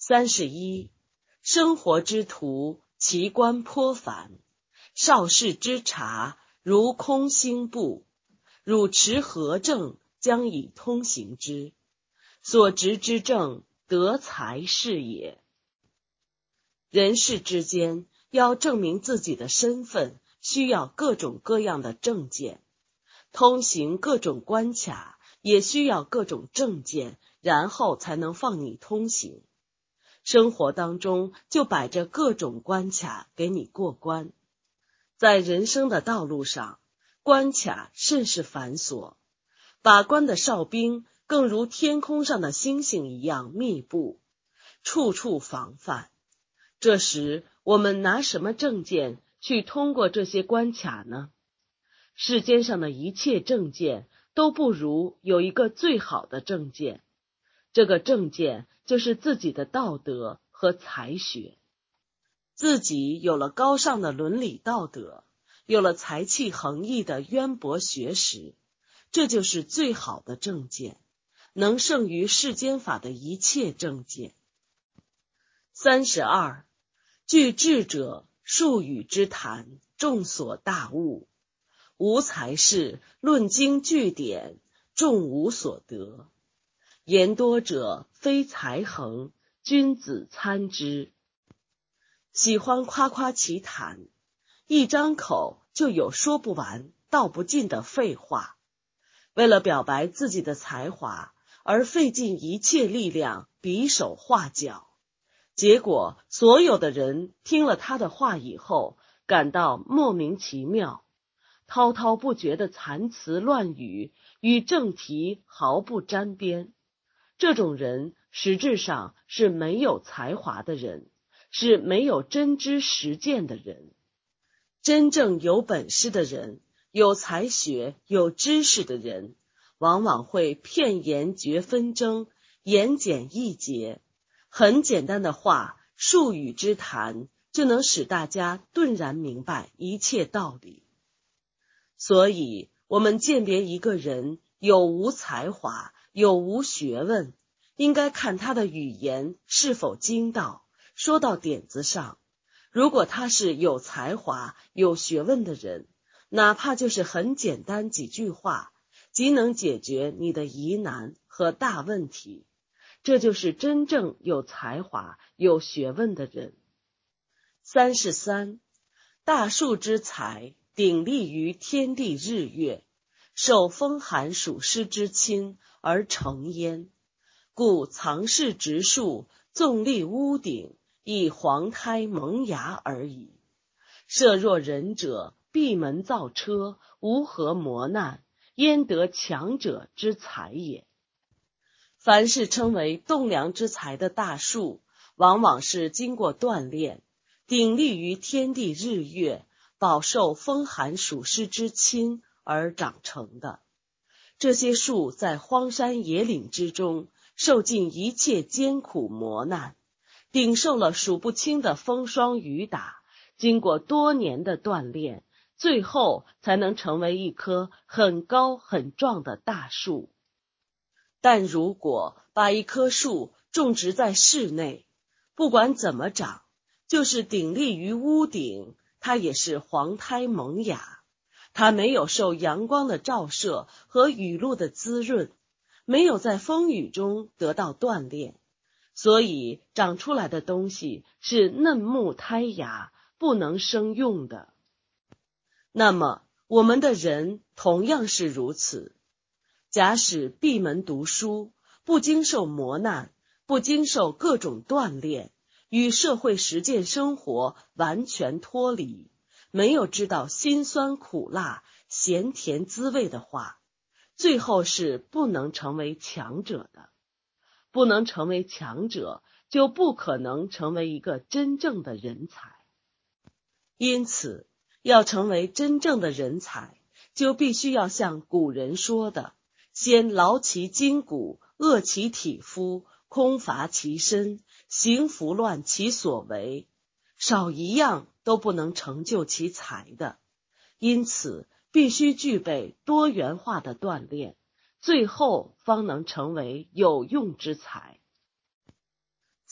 31生活之途，奇观颇繁，少室之察，如空心步。汝持何正，将以通行之？所执之政，德才是也。人世之间，要证明自己的身份，需要各种各样的证件；通行各种关卡，也需要各种证件，然后才能放你通行。生活当中就摆着各种关卡给你过关。在人生的道路上，关卡甚是繁琐，把关的哨兵更如天空上的星星一样密布，处处防范。这时我们拿什么证件去通过这些关卡呢？世间上的一切证件都不如有一个最好的证件，这个证件就是自己的道德和才学。自己有了高尚的伦理道德，有了才气横溢的渊博学识，这就是最好的证件，能胜于世间法的一切证件。32具智者，术语之谈，众所大悟；无才士，论经据典，众无所得。言多者，非才衡，君子参之。喜欢夸夸其谈，一张口就有说不完道不尽的废话。为了表白自己的才华，而费尽一切力量比手画脚，结果所有的人听了他的话以后，感到莫名其妙，滔滔不绝的残词乱语与正题毫不沾边。这种人实质上是没有才华的人，是没有真知实践的人。真正有本事的人，有才学有知识的人，往往会片言绝纷争，言简意诘，很简单的话，术语之谈，就能使大家顿然明白一切道理。所以我们鉴别一个人有无才华，有无学问，应该看他的语言是否精到，说到点子上。如果他是有才华有学问的人，哪怕就是很简单几句话，即能解决你的疑难和大问题，这就是真正有才华有学问的人。33大树之材，鼎立于天地日月，受风寒暑湿之侵而成焉。故藏室植树，纵立屋顶，以黄胎萌芽而已。设若人者，闭门造车，无何磨难，焉得强者之才也。凡是称为栋梁之材的大树，往往是经过锻炼，鼎立于天地日月，饱受风寒暑湿之侵而长成的。这些树在荒山野岭之中，受尽一切艰苦磨难，顶受了数不清的风霜雨打，经过多年的锻炼，最后才能成为一棵很高很壮的大树。但如果把一棵树种植在室内，不管怎么长，就是鼎立于屋顶，它也是黄胎萌芽。它没有受阳光的照射和雨露的滋润，没有在风雨中得到锻炼，所以长出来的东西是嫩木胎芽，不能生用的。那么我们的人同样是如此，假使闭门读书，不经受磨难，不经受各种锻炼，与社会实践生活完全脱离，没有知道辛酸苦辣咸甜滋味的话，最后是不能成为强者的。不能成为强者，就不可能成为一个真正的人才。因此要成为真正的人才，就必须要像古人说的，先劳其筋骨，饿其体肤，空乏其身，行拂乱其所为，少一样都不能成就其才的。因此必须具备多元化的锻炼，最后方能成为有用之才。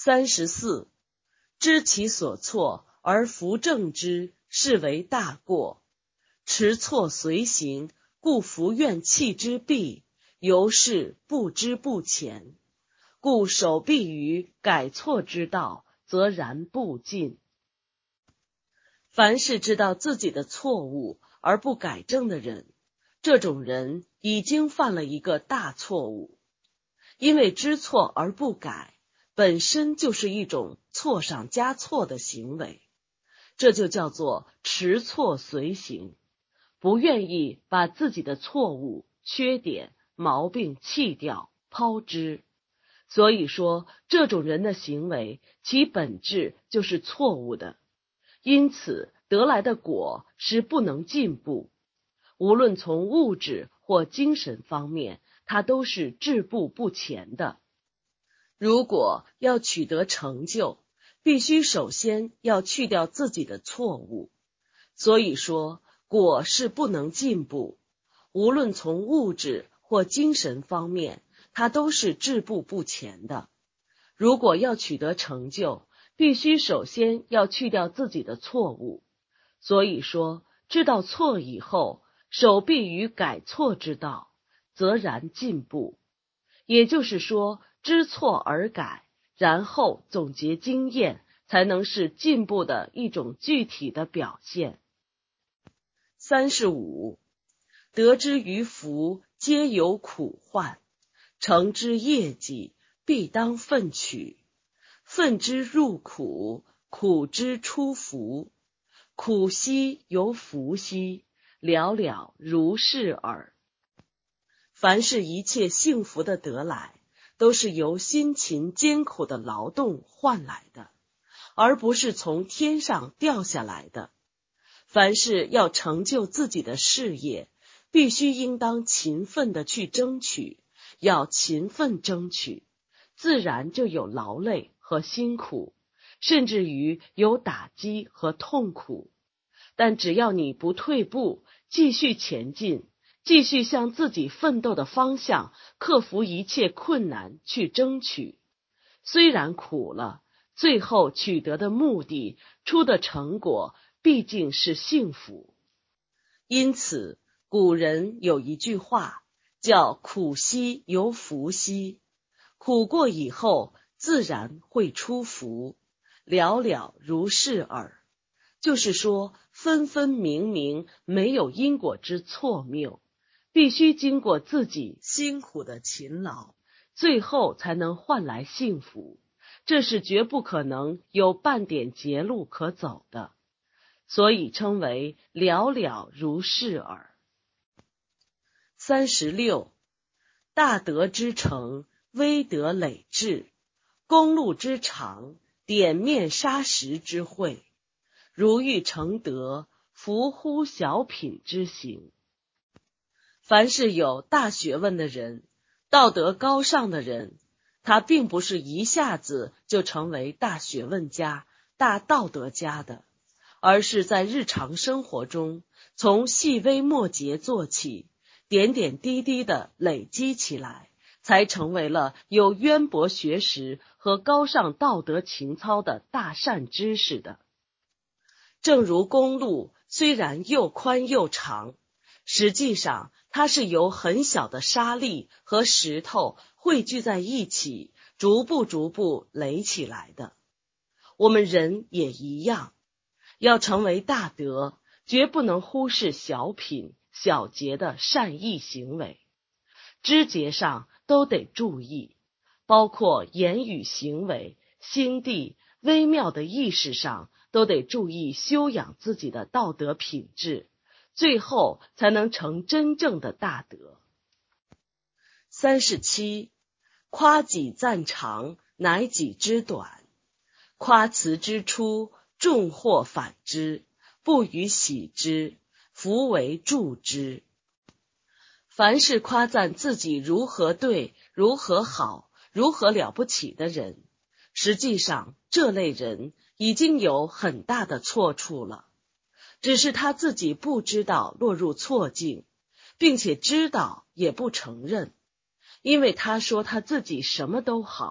34. 知其所错而弗正之，是为大过。持错随行，故弗愿弃之弊，由是不知不前。故守必于改错之道，则然不进。凡是知道自己的错误而不改正的人，这种人已经犯了一个大错误。因为知错而不改，本身就是一种错上加错的行为，这就叫做持错随行，不愿意把自己的错误、缺点、毛病弃掉、抛之。所以说，这种人的行为，其本质就是错误的，因此得来的果是不能进步，无论从物质或精神方面，它都是止步不前的。如果要取得成就，必须首先要去掉自己的错误。所以说，果是不能进步，无论从物质或精神方面，它都是止步不前的。如果要取得成就，必须首先要去掉自己的错误。所以说，知道错以后，守必于改错之道，则然进步。也就是说，知错而改，然后总结经验，才能是进步的一种具体的表现。35. 得之于福，皆有苦患，成之业绩，必当奋取。奋之入苦，苦之出福，苦兮由福兮，了了如是耳。凡是一切幸福的得来，都是由辛勤艰苦的劳动换来的，而不是从天上掉下来的。凡是要成就自己的事业，必须应当勤奋地去争取，要勤奋争取，自然就有劳累和辛苦，甚至于有打击和痛苦。但只要你不退步，继续前进，继续向自己奋斗的方向，克服一切困难去争取，虽然苦了，最后取得的目的，出的成果毕竟是幸福。因此，古人有一句话叫苦兮由福兮，苦过以后，自然会出福，了了如是耳。就是说，分分明明没有因果之错谬，必须经过自己辛苦的勤劳，最后才能换来幸福，这是绝不可能有半点捷路可走的，所以称为了了如是耳。36. 大德之成，威德累至，公路之长，点面砂石之会，如欲成德，弗乎小品之行。凡是有大学问的人，道德高尚的人，他并不是一下子就成为大学问家、大道德家的，而是在日常生活中，从细微末节做起，点点滴滴的累积起来，才成为了有渊博学识和高尚道德情操的大善知识的。正如公路虽然又宽又长，实际上它是由很小的沙粒和石头汇聚在一起，逐步垒起来的。我们人也一样，要成为大德，绝不能忽视小品、小节的善意行为，枝节上都得注意，包括言语行为、心地、微妙的意识上都得注意修养自己的道德品质，最后才能成真正的大德。37. 夸己赞长，乃己之短，夸辞之初，众或反之，不予喜之，弗为助之。凡是夸赞自己如何对、如何好、如何了不起的人，实际上这类人已经有很大的错处了，只是他自己不知道落入错境，并且知道也不承认，因为他说他自己什么都好，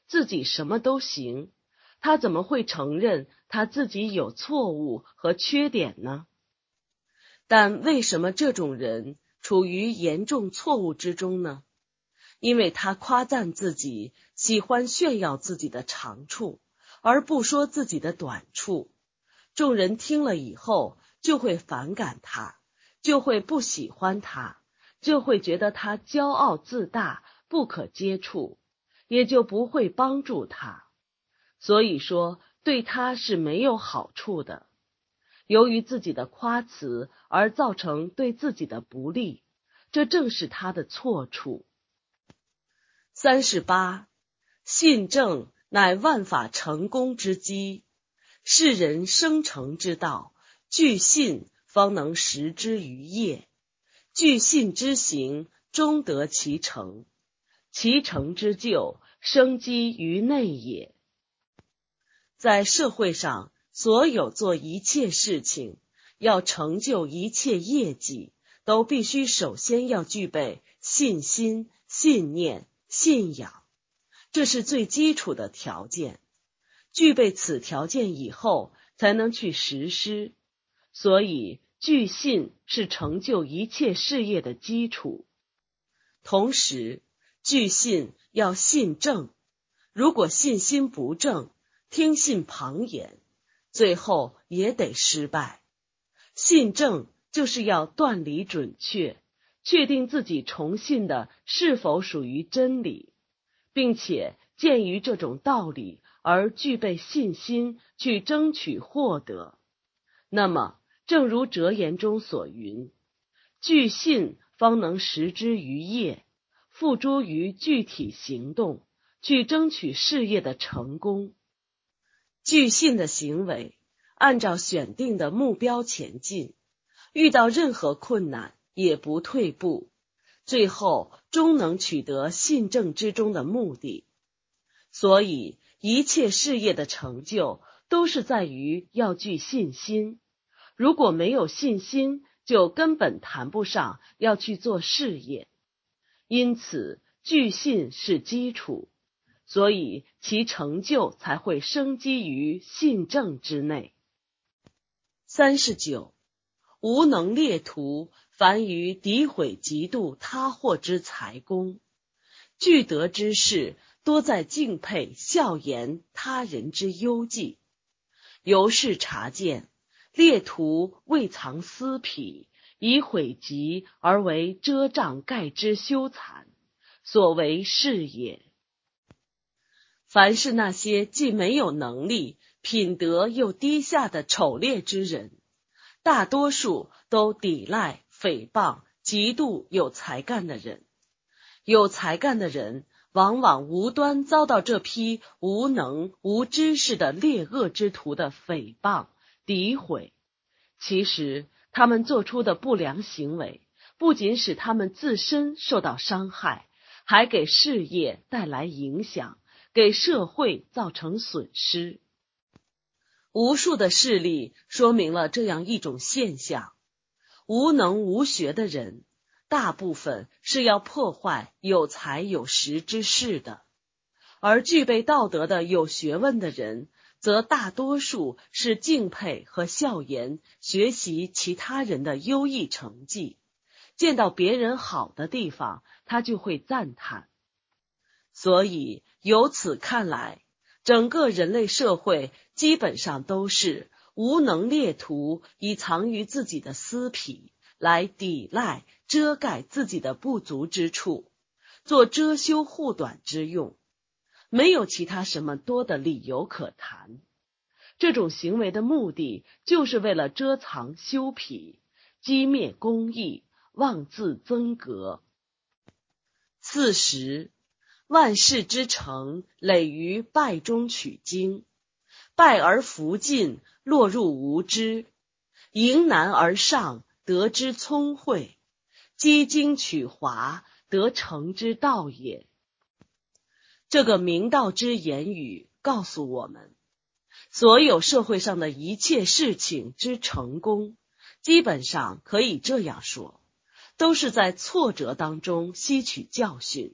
自己什么都行，他怎么会承认他自己有错误和缺点呢？但为什么这种人处于严重错误之中呢？因为他夸赞自己，喜欢炫耀自己的长处，而不说自己的短处。众人听了以后就会反感他，就会不喜欢他，就会觉得他骄傲自大，不可接触，也就不会帮助他。所以说，对他是没有好处的。由于自己的夸辞而造成对自己的不利，这正是他的错处。38. 信正乃万法成功之基，是人生成之道，具信方能实之于业，具信之行，终得其成，其成之就，生机于内也。在社会上，所有做一切事情，要成就一切业绩，都必须首先要具备信心、信念、信仰，这是最基础的条件。具备此条件以后，才能去实施。所以，具信是成就一切事业的基础。同时，具信要信正，如果信心不正，听信旁言，最后也得失败。信正就是要断理准确，确定自己崇信的是否属于真理，并且鉴于这种道理而具备信心去争取获得。那么，正如哲言中所云，具信方能实之于业，付诸于具体行动，去争取事业的成功。具信的行为，按照选定的目标前进，遇到任何困难也不退步，最后终能取得信正之中的目的。所以，一切事业的成就都是在于要具信心。如果没有信心，就根本谈不上要去做事业。因此，具信是基础，所以其成就才会生机于信正之内。39. 无能列图，凡于诋毁嫉妒他祸之才功，具德之士，多在敬佩笑言他人之优绩。由是察见，列图未藏私痞，以毁疾而为遮障盖之羞惭，所为是也。凡是那些既没有能力，品德又低下的丑劣之人，大多数都抵赖、诽谤、嫉妒有才干的人。有才干的人往往无端遭到这批无能无知识的劣恶之徒的诽谤、诋毁。其实他们做出的不良行为，不仅使他们自身受到伤害，还给事业带来影响，给社会造成损失。无数的事例说明了这样一种现象：无能无学的人，大部分是要破坏有才有识之士的，而具备道德的有学问的人，则大多数是敬佩和笑言学习其他人的优异成绩，见到别人好的地方，他就会赞叹。所以由此看来，整个人类社会基本上都是无能列图以藏于自己的私痞，来抵赖遮盖自己的不足之处，做遮羞护短之用，没有其他什么多的理由可谈。这种行为的目的就是为了遮藏羞痞，击灭公义，妄自增格。40. 万事之成，累于败中取精，败而弗进，落入无知，迎难而上，得之聪慧，积精取华，得成之道也。这个明道之言语告诉我们，所有社会上的一切事情之成功，基本上可以这样说，都是在挫折当中吸取教训，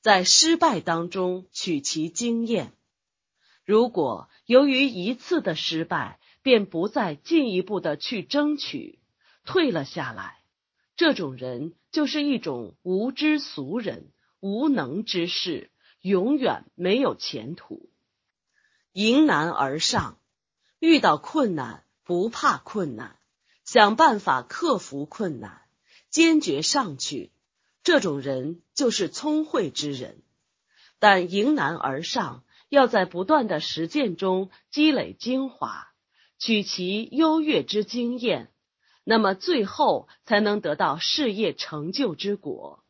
在失败当中取其经验。如果由于一次的失败，便不再进一步的去争取，退了下来，这种人就是一种无知俗人，无能之士，永远没有前途。迎难而上，遇到困难不怕困难，想办法克服困难，坚决上去，这种人就是聪慧之人。但迎难而上，要在不断的实践中积累精华，取其优越之经验，那么最后才能得到事业成就之果。